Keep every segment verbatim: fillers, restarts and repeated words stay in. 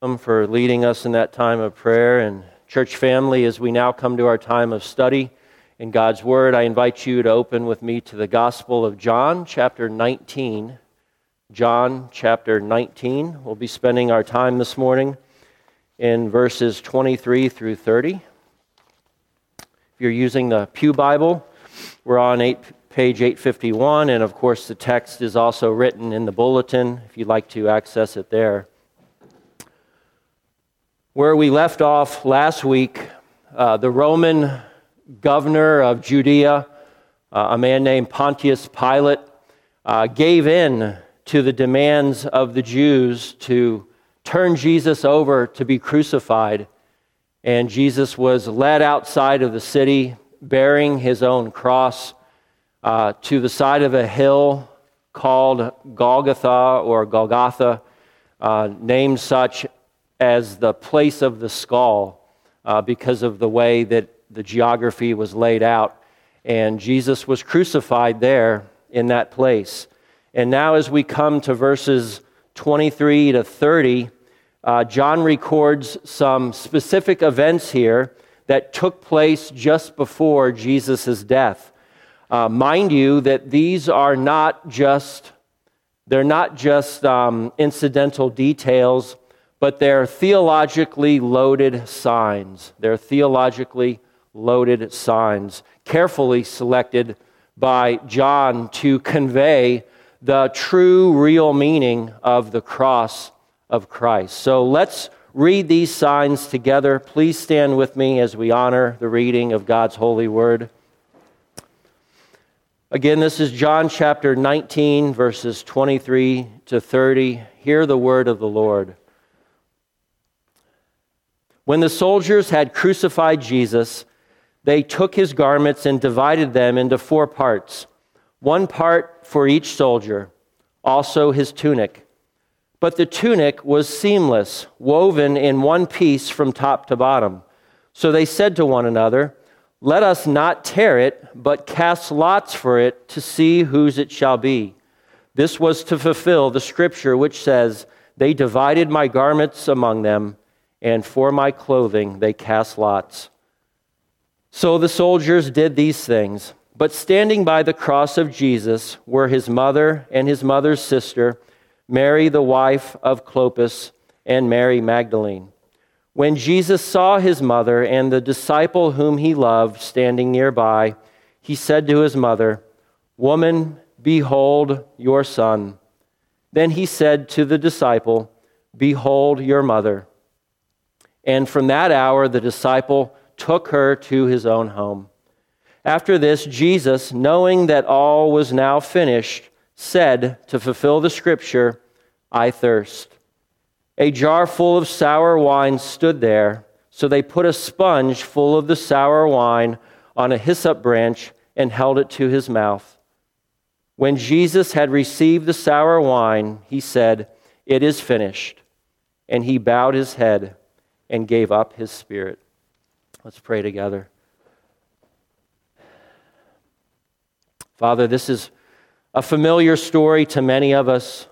For leading us in that time of prayer. And church family, as we now come to our time of study in God's Word, I invite you to open with me to the Gospel of John, chapter nineteen. John, chapter nineteen. We'll be spending our time this morning in verses twenty-three through thirty. If you're using the Pew Bible, we're on eight, page eight fifty-one, and of course the text is also written in the bulletin if you'd like to access it there. Where we left off last week, uh, the Roman governor of Judea, uh, a man named Pontius Pilate, uh, gave in to the demands of the Jews to turn Jesus over to be crucified. And Jesus was led outside of the city, bearing his own cross, uh, to the side of a hill called Golgotha or Golgotha, uh, named such as the place of the skull, uh, because of the way that the geography was laid out. And Jesus was crucified there in that place. And now as we come to verses twenty-three to thirty, uh, John records some specific events here that took place just before Jesus' death. Uh, mind you that these are not just, they're not just um, incidental details, but they're theologically loaded signs. They're theologically loaded signs, carefully selected by John to convey the true, real meaning of the cross of Christ. So let's read these signs together. Please stand with me as we honor the reading of God's holy word. Again, this is John chapter nineteen, verses twenty-three to thirty. Hear the word of the Lord. When the soldiers had crucified Jesus, they took his garments and divided them into four parts, one part for each soldier, also his tunic. But the tunic was seamless, woven in one piece from top to bottom. So they said to one another, "Let us not tear it, but cast lots for it to see whose it shall be." This was to fulfill the scripture which says, "They divided my garments among them, and for my clothing they cast lots." So the soldiers did these things. But standing by the cross of Jesus were his mother and his mother's sister, Mary the wife of Clopas, and Mary Magdalene. When Jesus saw his mother and the disciple whom he loved standing nearby, he said to his mother, "Woman, behold your son." Then he said to the disciple, "Behold your mother." And from that hour, the disciple took her to his own home. After this, Jesus, knowing that all was now finished, said, to fulfill the scripture, "I thirst." A jar full of sour wine stood there, so they put a sponge full of the sour wine on a hyssop branch and held it to his mouth. When Jesus had received the sour wine, he said, "It is finished." And he bowed his head and gave up his spirit. Let's pray together. Father, this is a familiar story to many of us,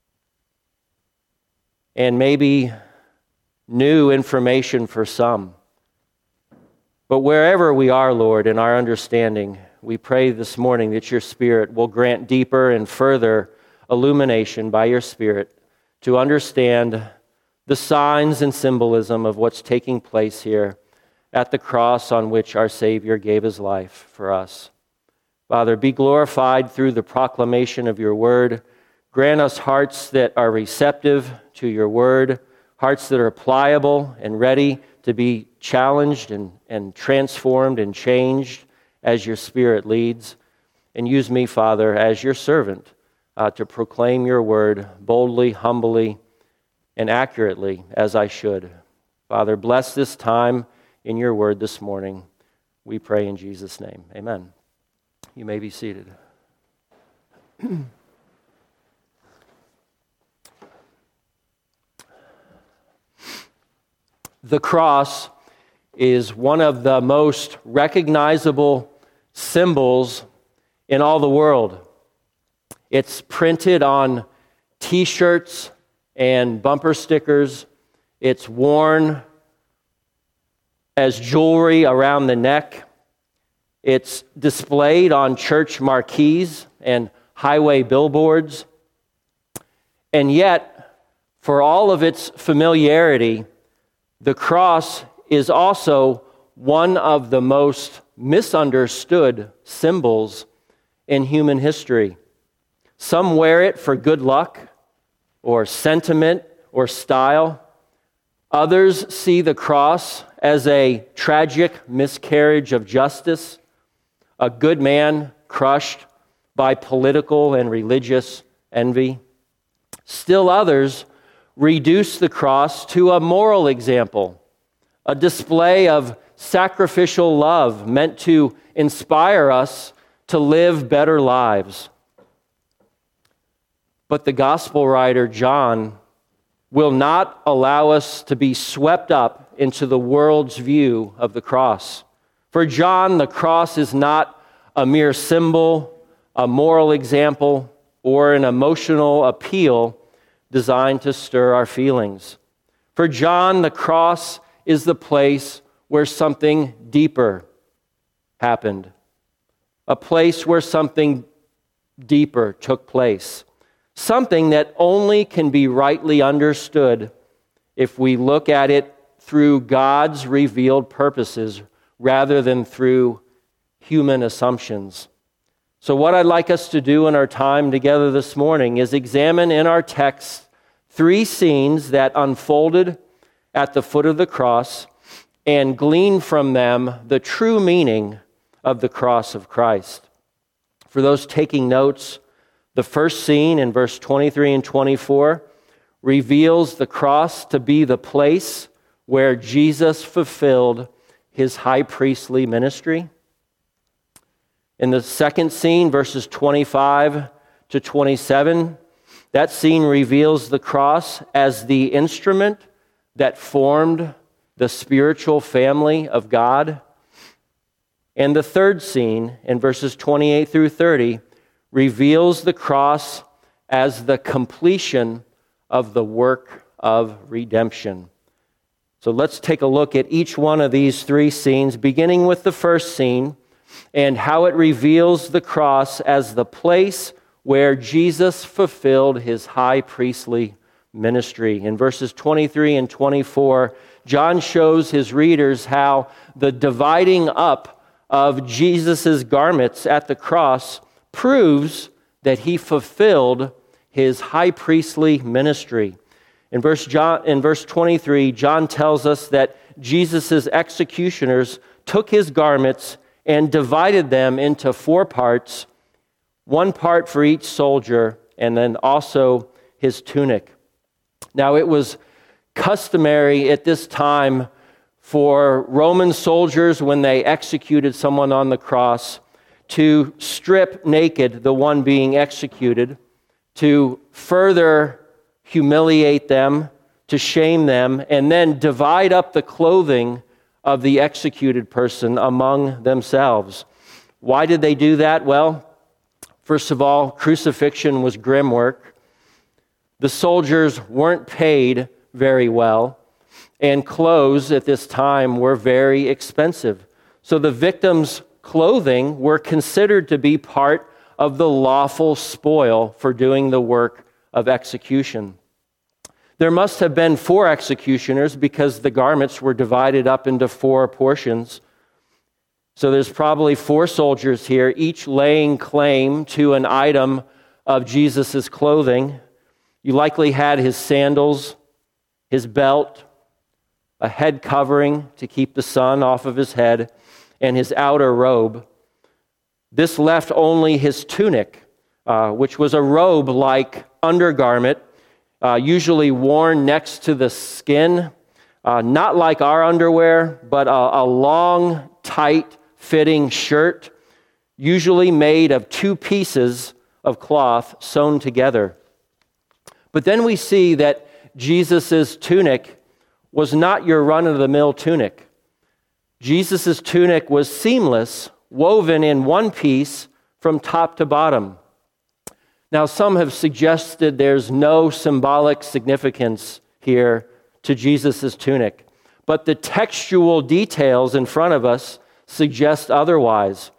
and maybe new information for some. But wherever we are, Lord, in our understanding, we pray this morning that your Spirit will grant deeper and further illumination by your Spirit to understand the signs and symbolism of what's taking place here at the cross on which our Savior gave his life for us. Father, be glorified through the proclamation of your word. Grant us hearts that are receptive to your word, hearts that are pliable and ready to be challenged and, and transformed and changed as your Spirit leads. And use me, Father, as your servant uh, to proclaim your word boldly, humbly, and accurately as I should. Father, bless this time in your word this morning. We pray in Jesus' name. Amen. You may be seated. The cross is one of the most recognizable symbols in all the world. It's printed on T-shirts and bumper stickers It's worn as jewelry around the neck. It's displayed on church marquees and highway billboards. And yet, for all of its familiarity, the cross is also one of the most misunderstood symbols in human history. Some wear it for good luck or sentiment or style. Others see the cross as a tragic miscarriage of justice, a good man crushed by political and religious envy. Still others reduce the cross to a moral example, a display of sacrificial love meant to inspire us to live better lives. But the gospel writer John will not allow us to be swept up into the world's view of the cross. For John, the cross is not a mere symbol, a moral example, or an emotional appeal designed to stir our feelings. For John, the cross is the place where something deeper happened, a place where something deeper took place, something that only can be rightly understood if we look at it through God's revealed purposes rather than through human assumptions. So what I'd like us to do in our time together this morning is examine in our text three scenes that unfolded at the foot of the cross and glean from them the true meaning of the cross of Christ. For those taking notes, the first scene in verse twenty-three and twenty-four reveals the cross to be the place where Jesus fulfilled his high priestly ministry. In the second scene, verses twenty-five to twenty-seven, that scene reveals the cross as the instrument that formed the spiritual family of God. And the third scene, in verses twenty-eight through thirty, reveals the cross as the completion of the work of redemption. So let's take a look at each one of these three scenes, beginning with the first scene and how it reveals the cross as the place where Jesus fulfilled his high priestly ministry. In verses twenty-three and twenty-four, John shows his readers how the dividing up of Jesus' garments at the cross proves that he fulfilled his high priestly ministry. In verse, John, in verse twenty-three, John tells us that Jesus' executioners took his garments and divided them into four parts, one part for each soldier, and then also his tunic. Now, it was customary at this time for Roman soldiers, when they executed someone on the cross, to strip naked the one being executed, to further humiliate them, to shame them, and then divide up the clothing of the executed person among themselves. Why did they do that? Well, first of all, crucifixion was grim work. The soldiers weren't paid very well, and clothes at this time were very expensive. So the victims' clothing were considered to be part of the lawful spoil for doing the work of execution. There must have been four executioners because the garments were divided up into four portions. So there's probably four soldiers here, each laying claim to an item of Jesus' clothing. You likely had his sandals, his belt, a head covering to keep the sun off of his head, and his outer robe. This left only his tunic, uh, which was a robe-like undergarment, uh, usually worn next to the skin, uh, not like our underwear, but a, a long, tight-fitting shirt, usually made of two pieces of cloth sewn together. But then we see that Jesus' tunic was not your run-of-the-mill tunic. Jesus' tunic was seamless, woven in one piece from top to bottom. Now, some have suggested there's no symbolic significance here to Jesus' tunic. But the textual details in front of us suggest otherwise.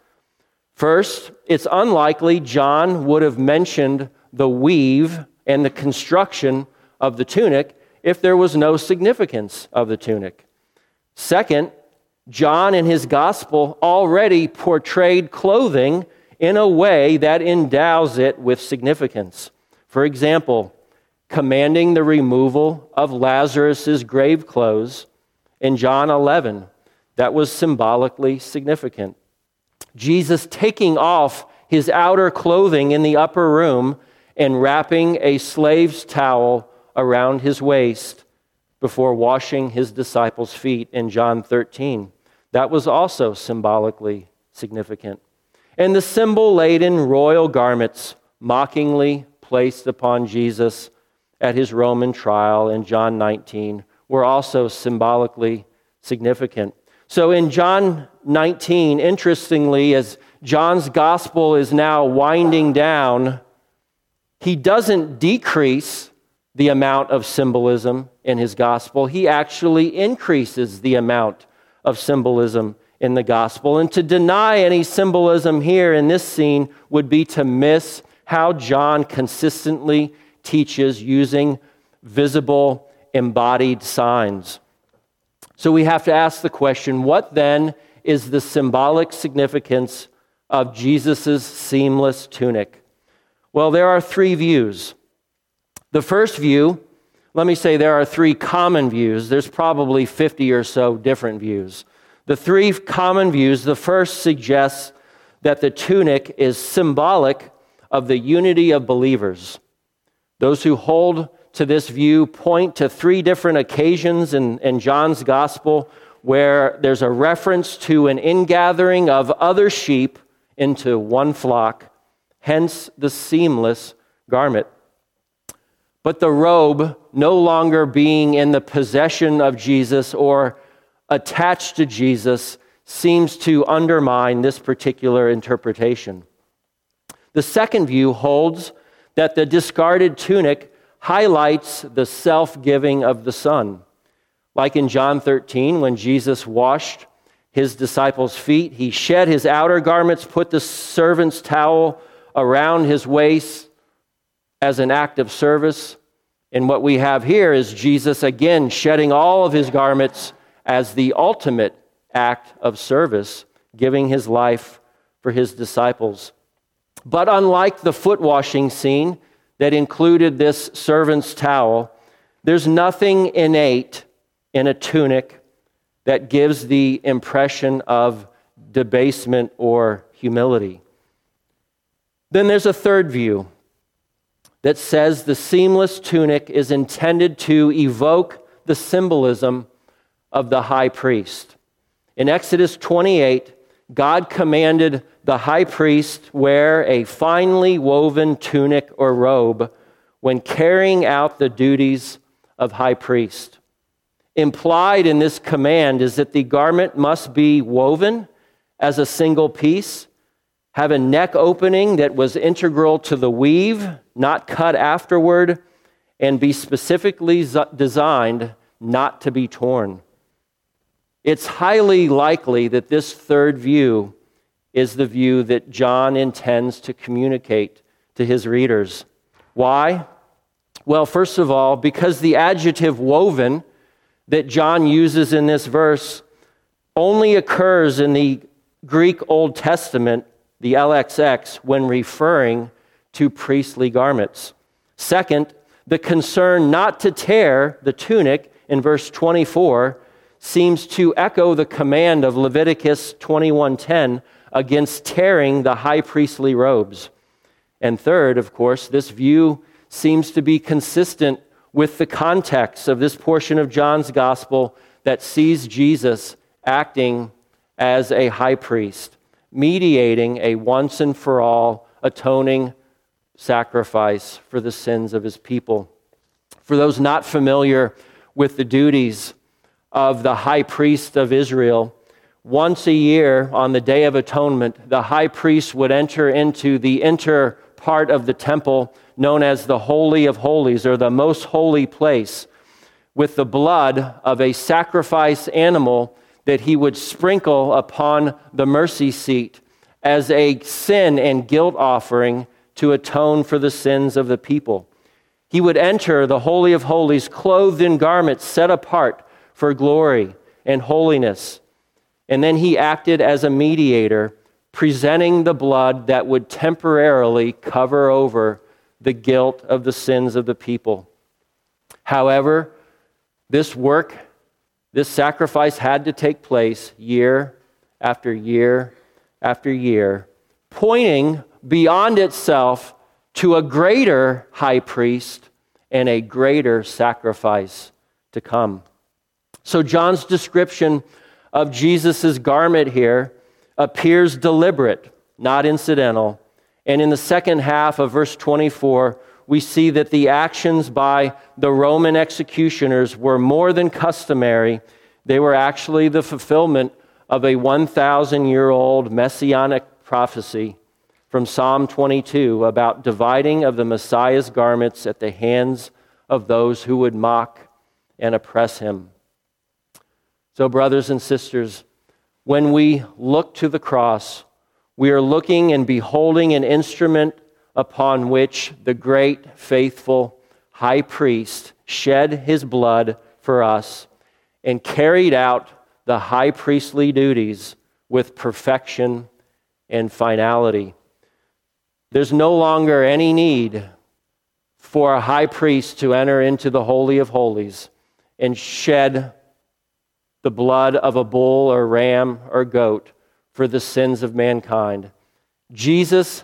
First, it's unlikely John would have mentioned the weave and the construction of the tunic if there was no significance of the tunic. Second, John in his gospel already portrayed clothing in a way that endows it with significance. For example, commanding the removal of Lazarus' grave clothes in John eleven. That was symbolically significant. Jesus taking off his outer clothing in the upper room and wrapping a slave's towel around his waist before washing his disciples' feet in John thirteen. That was also symbolically significant. And the symbol-laden royal garments mockingly placed upon Jesus at his Roman trial in John nineteen were also symbolically significant. So in John nineteen, interestingly, as John's gospel is now winding down, he doesn't decrease the amount of symbolism in his gospel. He actually increases the amount of symbolism in the gospel. And to deny any symbolism here in this scene would be to miss how John consistently teaches using visible, embodied signs. So we have to ask the question, what then is the symbolic significance of Jesus' seamless tunic? Well, there are three views. The first view, let me say there are three common views. There's probably fifty or so different views. The three common views, the first suggests that the tunic is symbolic of the unity of believers. Those who hold to this view point to three different occasions in, in John's gospel where there's a reference to an ingathering of other sheep into one flock, hence the seamless garment. But the robe no longer being in the possession of Jesus or attached to Jesus seems to undermine this particular interpretation. The second view holds that the discarded tunic highlights the self-giving of the Son. Like in John thirteen, when Jesus washed his disciples' feet, he shed his outer garments, put the servant's towel around his waist as an act of service. And what we have here is Jesus again shedding all of his garments as the ultimate act of service, giving his life for his disciples. But unlike the foot washing scene that included this servant's towel, there's nothing innate in a tunic that gives the impression of debasement or humility. Then there's a third view that says the seamless tunic is intended to evoke the symbolism of the high priest. In Exodus twenty-eight, God commanded the high priest wear a finely woven tunic or robe when carrying out the duties of high priest. Implied in this command is that the garment must be woven as a single piece, have a neck opening that was integral to the weave, not cut afterward, and be specifically designed not to be torn. It's highly likely that this third view is the view that John intends to communicate to his readers. Why? Well, first of all, because the adjective woven that John uses in this verse only occurs in the Greek Old Testament, the L X X, when referring to priestly garments. Second, the concern not to tear the tunic in verse twenty-four seems to echo the command of Leviticus twenty-one ten against tearing the high priestly robes. And third, of course, this view seems to be consistent with the context of this portion of John's gospel that sees Jesus acting as a high priest, mediating a once and for all atoning sacrifice for the sins of his people. For those not familiar with the duties of the high priest of Israel, once a year on the Day of Atonement, the high priest would enter into the inner part of the temple known as the Holy of Holies, or the most holy place, with the blood of a sacrifice animal that he would sprinkle upon the mercy seat as a sin and guilt offering to atone for the sins of the people. He would enter the Holy of Holies clothed in garments set apart for glory and holiness. And then he acted as a mediator, presenting the blood that would temporarily cover over the guilt of the sins of the people. However, this work, this sacrifice had to take place year after year after year, pointing beyond itself to a greater high priest and a greater sacrifice to come. So John's description of Jesus' garment here appears deliberate, not incidental. And in the second half of verse twenty-four, we see that the actions by the Roman executioners were more than customary. They were actually the fulfillment of a one thousand year old messianic prophecy from Psalm twenty-two about dividing of the Messiah's garments at the hands of those who would mock and oppress him. So, brothers and sisters, when we look to the cross, we are looking and beholding an instrument upon which the great, faithful high priest shed his blood for us and carried out the high priestly duties with perfection and finality. There's no longer any need for a high priest to enter into the Holy of Holies and shed the blood of a bull or ram or goat for the sins of mankind. Jesus,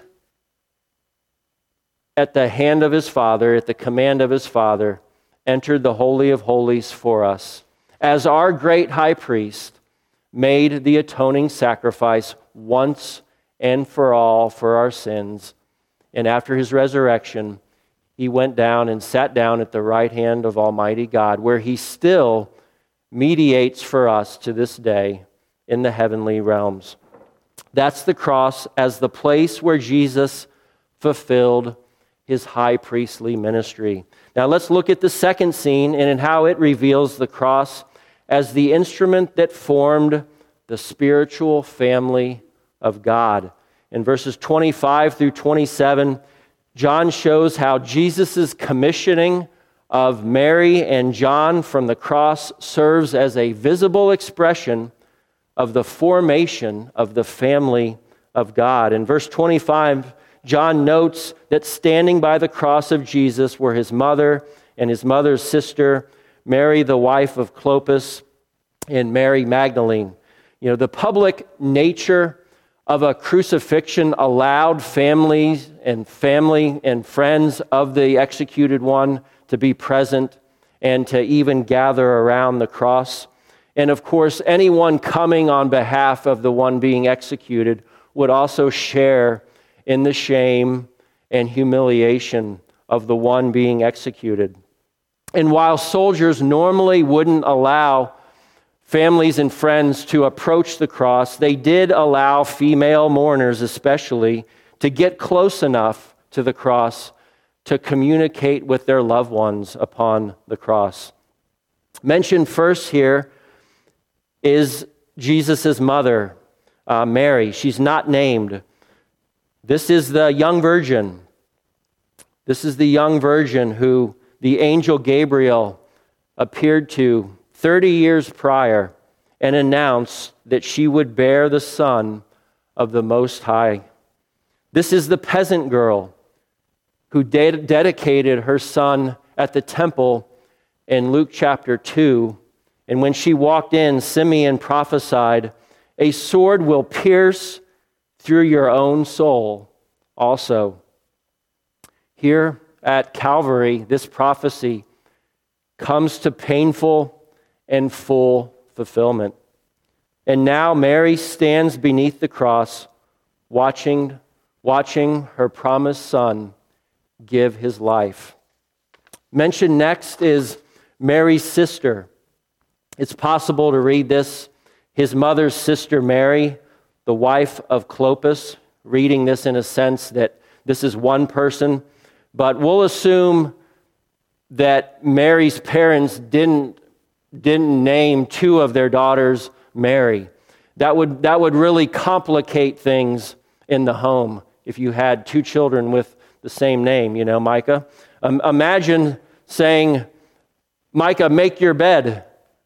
at the hand of his Father, at the command of his Father, entered the Holy of Holies for us. As our great high priest, made the atoning sacrifice once and for all for our sins. And after his resurrection, he went down and sat down at the right hand of Almighty God, where he still mediates for us to this day in the heavenly realms. That's the cross as the place where Jesus fulfilled his high priestly ministry. Now let's look at the second scene and in how it reveals the cross as the instrument that formed the spiritual family of God. In verses twenty-five through twenty-seven, John shows how Jesus' commissioning of Mary and John from the cross serves as a visible expression of the formation of the family of God. In verse twenty-five, John notes that standing by the cross of Jesus were his mother and his mother's sister, Mary, the wife of Clopas, and Mary Magdalene. You know, the public nature of a crucifixion allowed families and family and friends of the executed one to be present and to even gather around the cross. And of course, anyone coming on behalf of the one being executed would also share in the shame and humiliation of the one being executed. And while soldiers normally wouldn't allow families and friends to approach the cross, they did allow female mourners especially to get close enough to the cross to communicate with their loved ones upon the cross. Mentioned first here is Jesus' mother, uh, Mary. She's not named. This is the young virgin. This is the young virgin who the angel Gabriel appeared to thirty years prior and announced that she would bear the Son of the Most High. This is the peasant girl who de- dedicated her son at the temple in Luke chapter two. And when she walked in, Simeon prophesied, "A sword will pierce through your own soul also." Here at Calvary, this prophecy comes to painful and full fulfillment. And now Mary stands beneath the cross, watching, watching her promised son give his life. Mentioned next is Mary's sister. It's possible to read this, his mother's sister Mary, the wife of Clopas, reading this in a sense that this is one person, but we'll assume that Mary's parents didn't, didn't name two of their daughters Mary. That would, that would really complicate things in the home if you had two children with the same name, you know, Micah. Um, imagine saying, Micah, make your bed.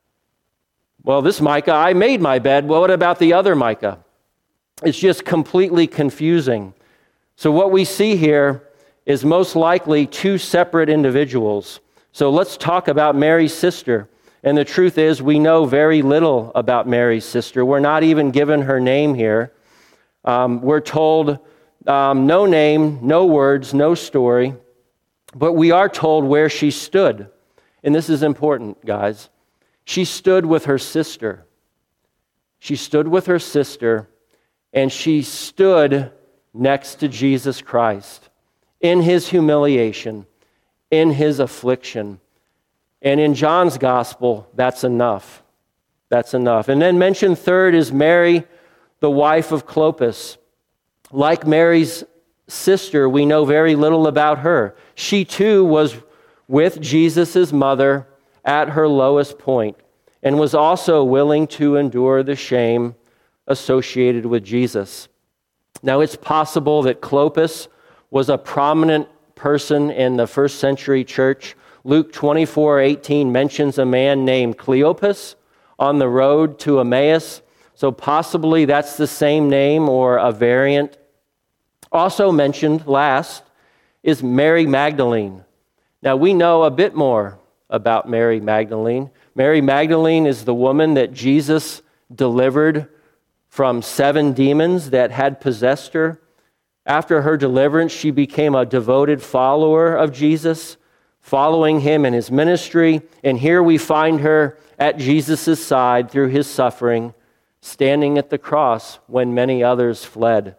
Well, this Micah, I made my bed. Well, what about the other Micah? It's just completely confusing. So what we see here is most likely two separate individuals. So let's talk about Mary's sister. And the truth is, we know very little about Mary's sister. We're not even given her name here. Um, we're told um, no name, no words, no story. But we are told where she stood. And this is important, guys. She stood with her sister. She stood with her sister, and she stood next to Jesus Christ in his humiliation, in his affliction. And in John's gospel, that's enough. That's enough. And then mentioned third is Mary, the wife of Clopas. Like Mary's sister, we know very little about her. She too was with Jesus' mother at her lowest point and was also willing to endure the shame associated with Jesus. Now, it's possible that Clopas was a prominent person in the first century church. Luke twenty-four eighteen mentions a man named Cleopas on the road to Emmaus. So possibly that's the same name or a variant. Also mentioned last is Mary Magdalene. Now, we know a bit more about Mary Magdalene. Mary Magdalene is the woman that Jesus delivered from seven demons that had possessed her. After her deliverance, she became a devoted follower of Jesus, following him in his ministry. And here we find her at Jesus' side through his suffering, standing at the cross when many others fled.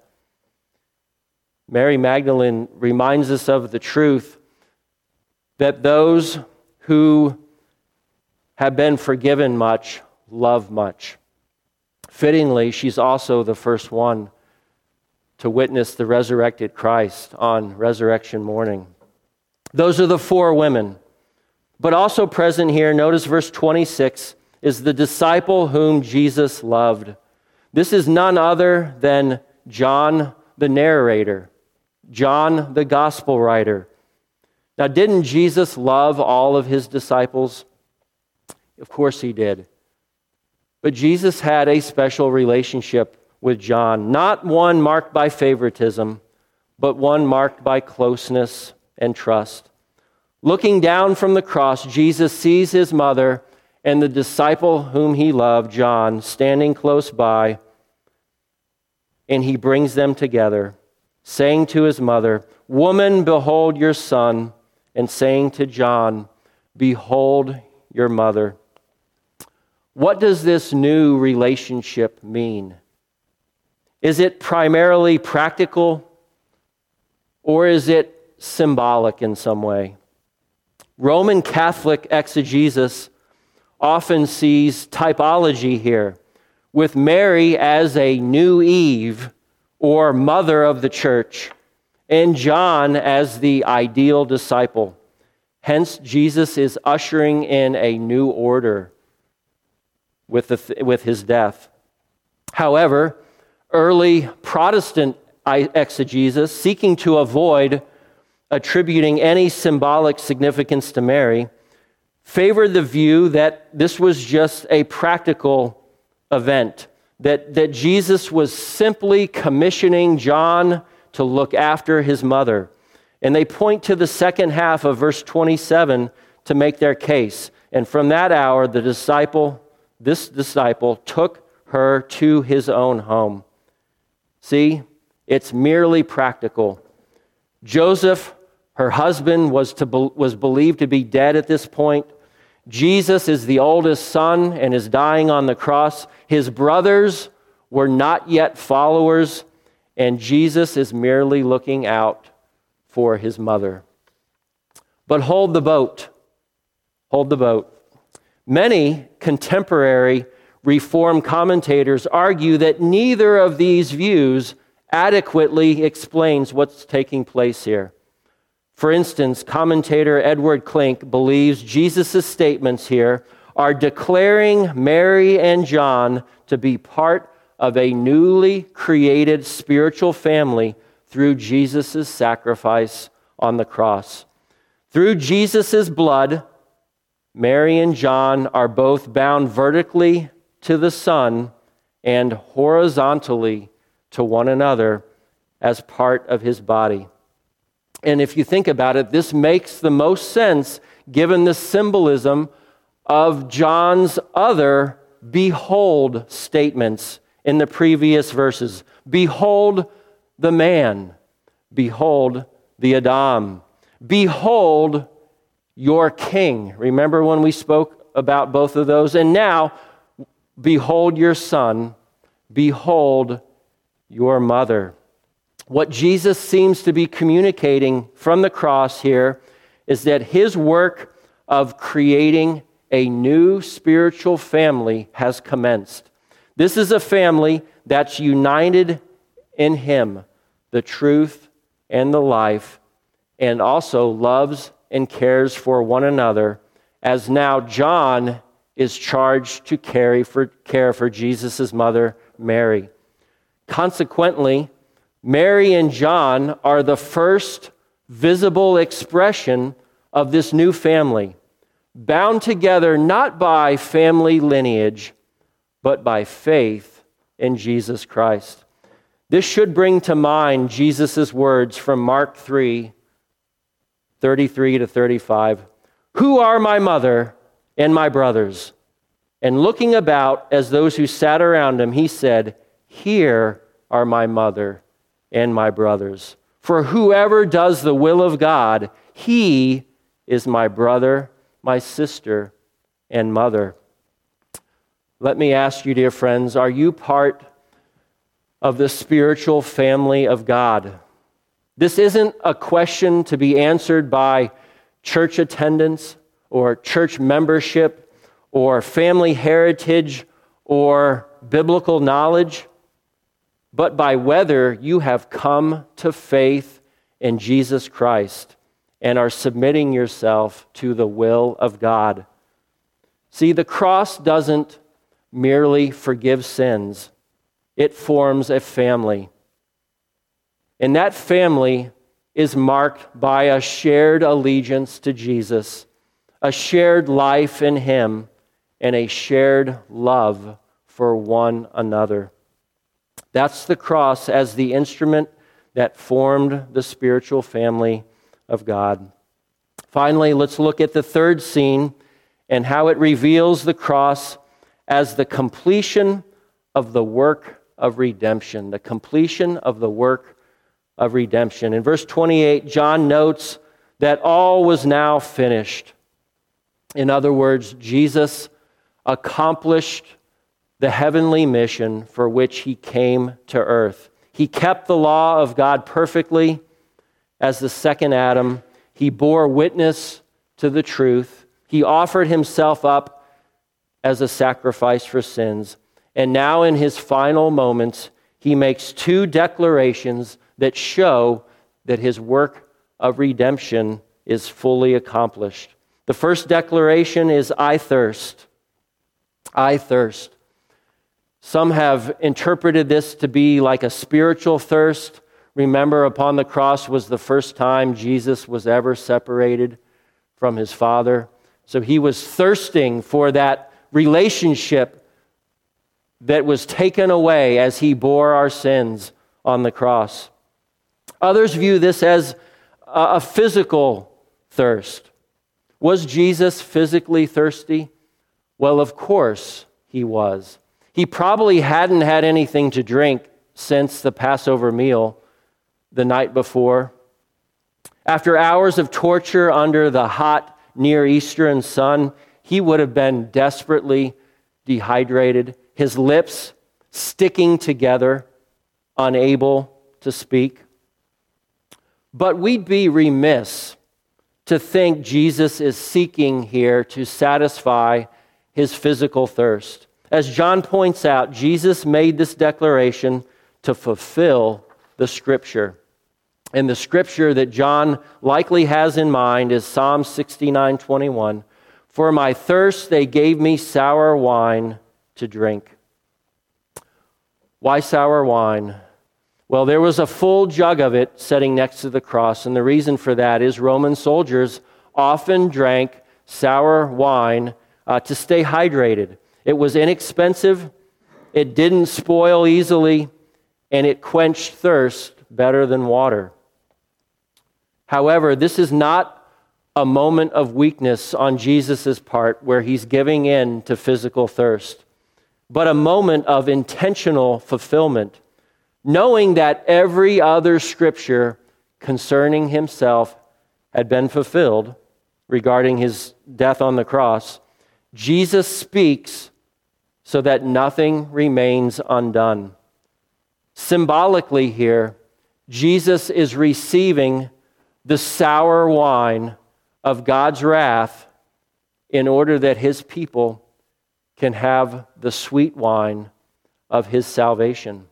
Mary Magdalene reminds us of the truth that those who have been forgiven much love much. Fittingly, she's also the first one to witness the resurrected Christ on resurrection morning. Those are the four women. But also present here, notice verse twenty-six, is the disciple whom Jesus loved. This is none other than John the narrator, John the gospel writer. Now, didn't Jesus love all of his disciples? Of course he did. But Jesus had a special relationship with John, not one marked by favoritism, but one marked by closeness and trust. Looking down from the cross, Jesus sees his mother and the disciple whom he loved, John, standing close by, and he brings them together, saying to his mother, "Woman, behold your son," and saying to John, "Behold your mother." What does this new relationship mean? Is it primarily practical, or is it symbolic in some way? Roman Catholic exegesis often sees typology here, with Mary as a new Eve, or mother of the church, and John as the ideal disciple. Hence, Jesus is ushering in a new order with, the, with his death. However, early Protestant exegesis, seeking to avoid attributing any symbolic significance to Mary, favored the view that this was just a practical event, that, that Jesus was simply commissioning John to look after his mother. And they point to the second half of verse twenty-seven to make their case. And from that hour, the disciple, this disciple, took her to his own home. See, it's merely practical. Joseph, her husband, was to be, was believed to be dead at this point. Jesus is the oldest son and is dying on the cross. His brothers were not yet followers, and Jesus is merely looking out for his mother. But hold the boat. Hold the boat. Many contemporary Reformed commentators argue that neither of these views adequately explains what's taking place here. For instance, commentator Edward Klink believes Jesus' statements here are declaring Mary and John to be part of a newly created spiritual family through Jesus' sacrifice on the cross. Through Jesus' blood, Mary and John are both bound vertically to the Son and horizontally to one another as part of his body. And if you think about it, this makes the most sense given the symbolism of John's other behold statements in the previous verses. Behold the man. Behold the Adam. Behold your king. Remember when we spoke about both of those? And now, behold your son. Behold your mother. What Jesus seems to be communicating from the cross here is that his work of creating a new spiritual family has commenced. This is a family that's united in him, the truth and the life, and also loves and cares for one another, as now John is charged to carry for, care for Jesus' mother, Mary. Consequently, Mary and John are the first visible expression of this new family, bound together not by family lineage, but by faith in Jesus Christ. This should bring to mind Jesus' words from Mark three, thirty-three to thirty-five. Who are my mother and my brothers? And looking about as those who sat around him, he said, here are my mother and my brothers. For whoever does the will of God, he is my brother, my sister, and mother. Let me ask you, dear friends, are you part of the spiritual family of God? This isn't a question to be answered by church attendance or church membership or family heritage or biblical knowledge, but by whether you have come to faith in Jesus Christ and are submitting yourself to the will of God. See, the cross doesn't merely forgive sins. It forms a family. And that family is marked by a shared allegiance to Jesus, a shared life in him, and a shared love for one another. That's the cross as the instrument that formed the spiritual family of God. Finally, let's look at the third scene and how it reveals the cross as the completion of the work of redemption, the completion of the work of redemption. In verse twenty-eight, John notes that all was now finished. In other words, Jesus accomplished the heavenly mission for which he came to earth. He kept the law of God perfectly as the second Adam. He bore witness to the truth. He offered himself up as a sacrifice for sins. And now in his final moments, he makes two declarations that show that his work of redemption is fully accomplished. The first declaration is, I thirst. I thirst. Some have interpreted this to be like a spiritual thirst. Remember, upon the cross was the first time Jesus was ever separated from his Father. So he was thirsting for that relationship that was taken away as he bore our sins on the cross. Others view this as a physical thirst. Was Jesus physically thirsty? Well, of course he was. He probably hadn't had anything to drink since the Passover meal the night before. After hours of torture under the hot Near Eastern sun, he would have been desperately dehydrated, his lips sticking together, unable to speak. But we'd be remiss to think Jesus is seeking here to satisfy his physical thirst. As John points out, Jesus made this declaration to fulfill the Scripture. And the scripture that John likely has in mind is Psalm sixty-nine twenty-one. For my thirst they gave me sour wine to drink. Why sour wine? Well, there was a full jug of it sitting next to the cross, and the reason for that is Roman soldiers often drank sour wine uh, to stay hydrated. It was inexpensive, it didn't spoil easily, and it quenched thirst better than water. However, this is not a moment of weakness on Jesus' part where he's giving in to physical thirst, but a moment of intentional fulfillment, knowing that every other scripture concerning himself had been fulfilled regarding his death on the cross. Jesus speaks so that nothing remains undone. Symbolically here, Jesus is receiving the sour wine of God's wrath in order that his people can have the sweet wine of his salvation.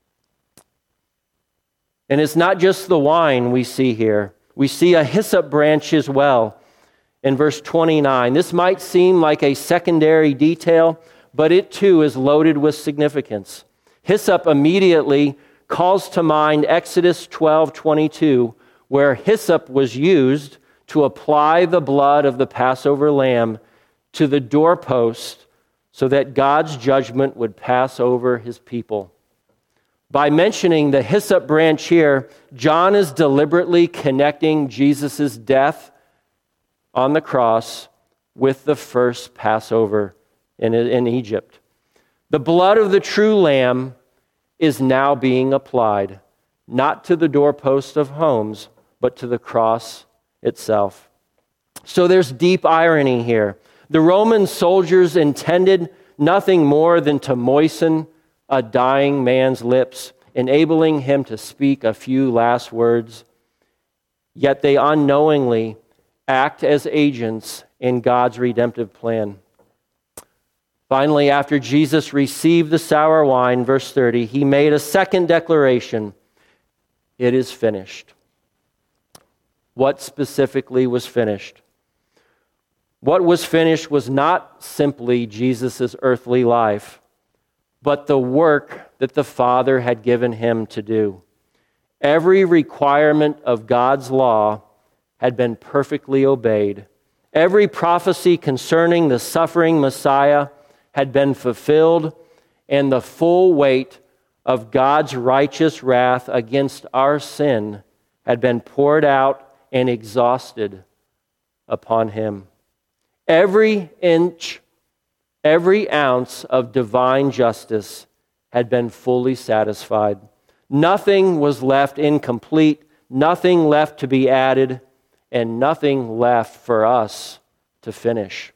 And it's not just the wine we see here. We see a hyssop branch as well in verse twenty-nine. This might seem like a secondary detail, but it too is loaded with significance. Hyssop immediately calls to mind Exodus twelve twenty-two, where hyssop was used to apply the blood of the Passover lamb to the doorpost so that God's judgment would pass over his people. By mentioning the hyssop branch here, John is deliberately connecting Jesus' death on the cross with the first Passover in, in Egypt. The blood of the true lamb is now being applied, not to the doorpost of homes, but to the cross itself. So there's deep irony here. The Roman soldiers intended nothing more than to moisten a dying man's lips, enabling him to speak a few last words. Yet they unknowingly act as agents in God's redemptive plan. Finally, after Jesus received the sour wine, verse thirty, he made a second declaration. It is finished. What specifically was finished? What was finished was not simply Jesus' earthly life, but the work that the Father had given him to do. Every requirement of God's law had been perfectly obeyed. Every prophecy concerning the suffering Messiah had been fulfilled, and the full weight of God's righteous wrath against our sin had been poured out and exhausted upon him. Every inch, every ounce of divine justice had been fully satisfied. Nothing was left incomplete, nothing left to be added, and nothing left for us to finish.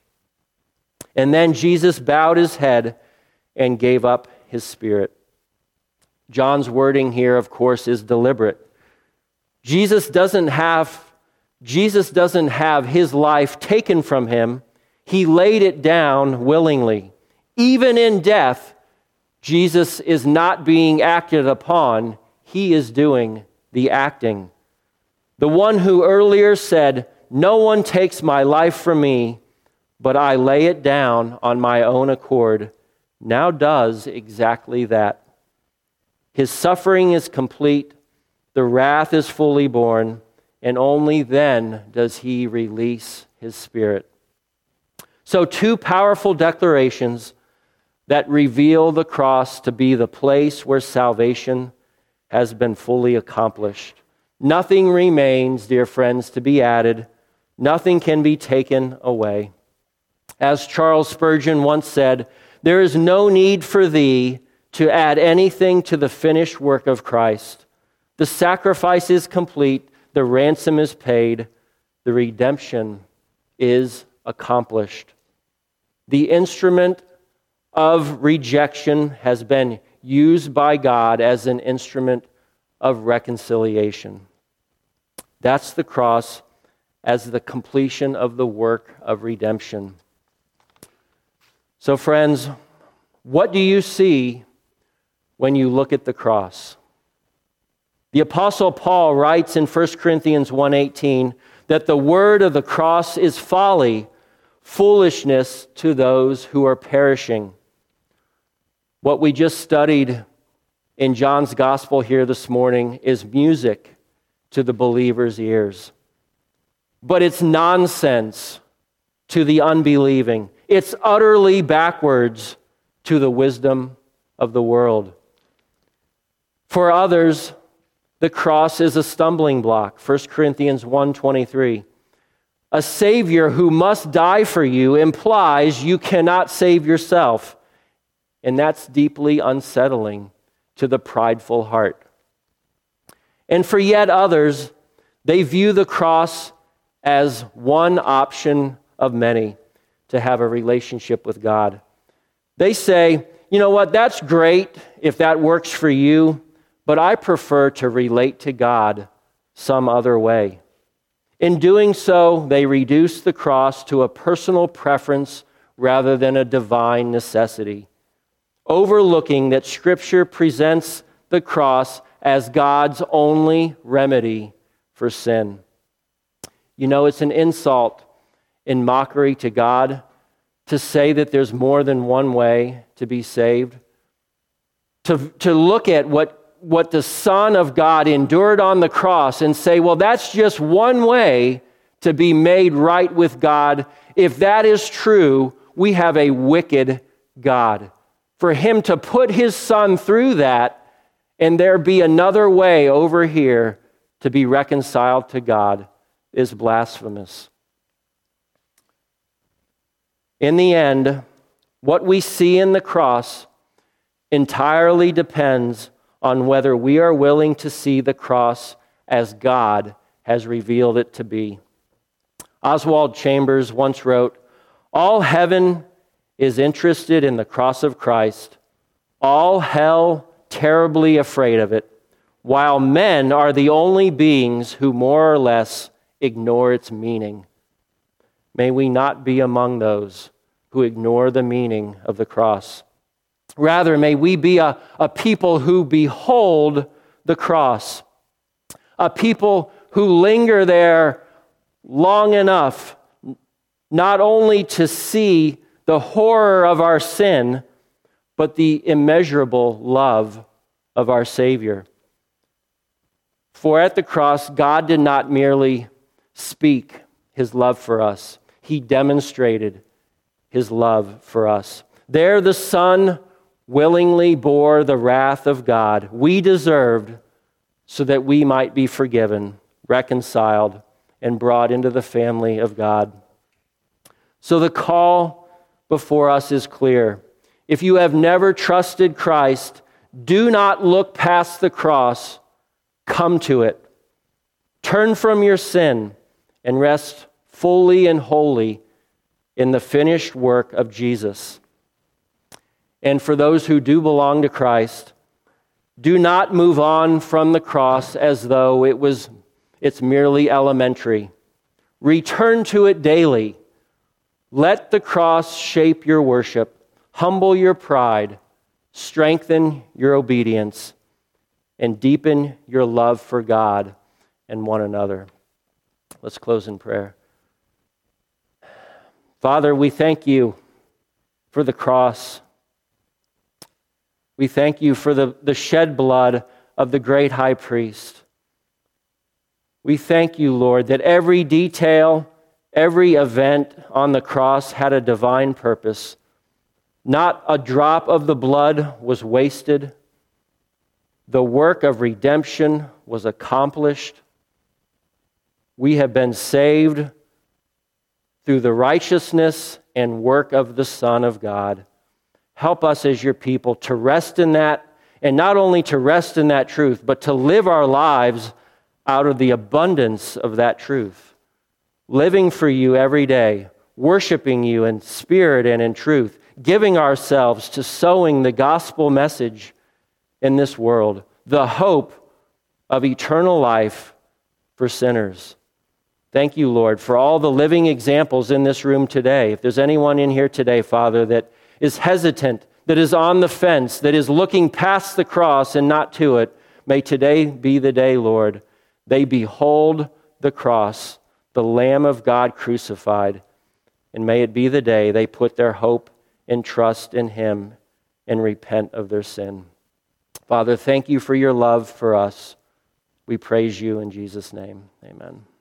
And then Jesus bowed his head and gave up his spirit. John's wording here, of course, is deliberate. Jesus doesn't have Jesus doesn't have his life taken from him. He laid it down willingly. Even in death, Jesus is not being acted upon. He is doing the acting. The one who earlier said, "No one takes my life from me, but I lay it down on my own accord," now does exactly that. His suffering is complete. The wrath is fully borne. And only then does he release his spirit. So two powerful declarations that reveal the cross to be the place where salvation has been fully accomplished. Nothing remains, dear friends, to be added. Nothing can be taken away. As Charles Spurgeon once said, "There is no need for thee to add anything to the finished work of Christ. The sacrifice is complete. The ransom is paid. The redemption is accomplished." The instrument of rejection has been used by God as an instrument of reconciliation. That's the cross as the completion of the work of redemption. So, friends, what do you see when you look at the cross? The Apostle Paul writes in First Corinthians one eighteen that the word of the cross is folly, foolishness to those who are perishing. What we just studied in John's gospel here this morning is music to the believer's ears. But it's nonsense to the unbelieving. It's utterly backwards to the wisdom of the world. For others, the cross is a stumbling block. First Corinthians one twenty-three. A Savior who must die for you implies you cannot save yourself. And that's deeply unsettling to the prideful heart. And for yet others, they view the cross as one option of many to have a relationship with God. They say, you know what, that's great if that works for you, but I prefer to relate to God some other way. In doing so, they reduce the cross to a personal preference rather than a divine necessity, overlooking that Scripture presents the cross as God's only remedy for sin. You know, it's an insult and mockery to God to say that there's more than one way to be saved. To, to look at what what the Son of God endured on the cross and say, well, that's just one way to be made right with God. If that is true, we have a wicked God. For him to put his Son through that and there be another way over here to be reconciled to God is blasphemous. In the end, what we see in the cross entirely depends on whether we are willing to see the cross as God has revealed it to be. Oswald Chambers once wrote, "All heaven is interested in the cross of Christ, all hell terribly afraid of it, while men are the only beings who more or less ignore its meaning." May we not be among those who ignore the meaning of the cross. Rather, may we be a, a people who behold the cross, a people who linger there long enough, not only to see the horror of our sin, but the immeasurable love of our Savior. For at the cross, God did not merely speak his love for us, he demonstrated his love for us. There the Son willingly bore the wrath of God we deserved so that we might be forgiven, reconciled, and brought into the family of God. So the call before us is clear. If you have never trusted Christ, do not look past the cross. Come to it. Turn from your sin and rest fully and wholly in the finished work of Jesus. And for those who do belong to Christ, do not move on from the cross as though it was it's merely elementary. Return to it daily. Let the cross shape your worship, humble your pride, strengthen your obedience, and deepen your love for God and one another. Let's close in prayer. Father, we thank you for the cross. We thank you for the, the shed blood of the great high priest. We thank you, Lord, that every detail, every event on the cross had a divine purpose. Not a drop of the blood was wasted. The work of redemption was accomplished. We have been saved through the righteousness and work of the Son of God. Help us as your people to rest in that, and not only to rest in that truth, but to live our lives out of the abundance of that truth. Living for you every day, worshiping you in spirit and in truth, giving ourselves to sowing the gospel message in this world, the hope of eternal life for sinners. Thank you, Lord, for all the living examples in this room today. If there's anyone in here today, Father, that is hesitant, that is on the fence, that is looking past the cross and not to it, May today be the day, Lord, they behold the cross, the Lamb of God crucified, and may it be the day they put their hope and trust in him and repent of their sin. Father, thank you for your love for us. We praise you in Jesus' name. Amen.